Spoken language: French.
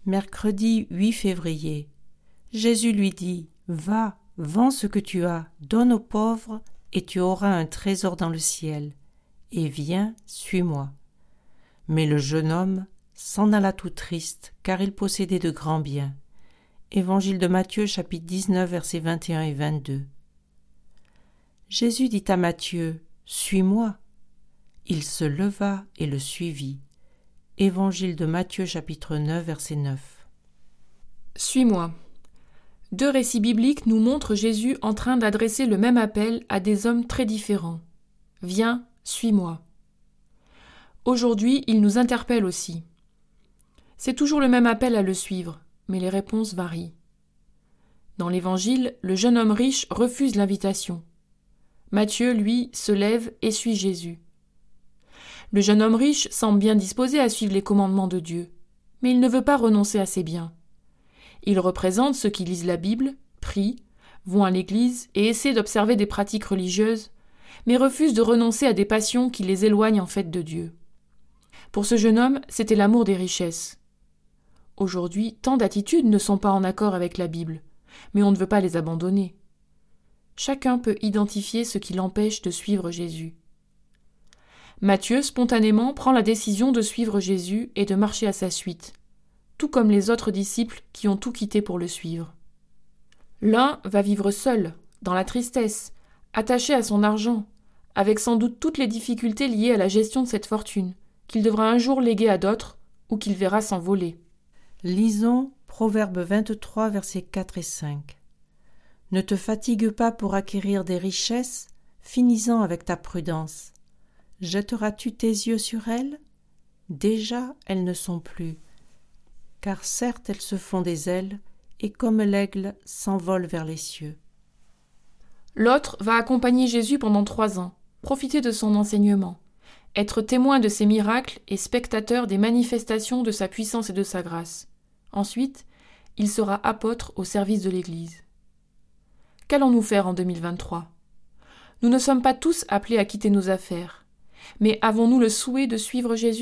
Mercredi 8 février. Jésus lui dit « Va, vends ce que tu as, donne aux pauvres, et tu auras un trésor dans le ciel. Et viens, suis-moi. » Mais le jeune homme s'en alla tout triste, car il possédait de grands biens. Évangile de Matthieu, chapitre 19, versets 21 et 22. Jésus dit à Matthieu « Suis-moi ». Il se leva et le suivit. Évangile de Matthieu, chapitre 9, verset 9. Suis-moi. 2 récits bibliques nous montrent Jésus en train d'adresser le même appel à des hommes très différents. Viens, suis-moi. Aujourd'hui, il nous interpelle aussi. C'est toujours le même appel à le suivre, mais les réponses varient. Dans l'Évangile, le jeune homme riche refuse l'invitation. Matthieu, lui, se lève et suit Jésus. Le jeune homme riche semble bien disposé à suivre les commandements de Dieu, mais il ne veut pas renoncer à ses biens. Il représente ceux qui lisent la Bible, prient, vont à l'église et essaient d'observer des pratiques religieuses, mais refusent de renoncer à des passions qui les éloignent en fait de Dieu. Pour ce jeune homme, c'était l'amour des richesses. Aujourd'hui, tant d'attitudes ne sont pas en accord avec la Bible, mais on ne veut pas les abandonner. Chacun peut identifier ce qui l'empêche de suivre Jésus. Matthieu, spontanément, prend la décision de suivre Jésus et de marcher à sa suite, tout comme les autres disciples qui ont tout quitté pour le suivre. L'un va vivre seul, dans la tristesse, attaché à son argent, avec sans doute toutes les difficultés liées à la gestion de cette fortune, qu'il devra un jour léguer à d'autres ou qu'il verra s'envoler. Lisons Proverbe 23, versets 4 et 5. Ne te fatigue pas pour acquérir des richesses, finis-en avec ta prudence. Jetteras-tu tes yeux sur elles ? Déjà, elles ne sont plus. Car certes, elles se font des ailes, et comme l'aigle s'envole vers les cieux. L'autre va accompagner Jésus pendant 3 ans, profiter de son enseignement, être témoin de ses miracles et spectateur des manifestations de sa puissance et de sa grâce. Ensuite, il sera apôtre au service de l'Église. Qu'allons-nous faire en 2023 ? Nous ne sommes pas tous appelés à quitter nos affaires, mais avons-nous le souhait de suivre Jésus ?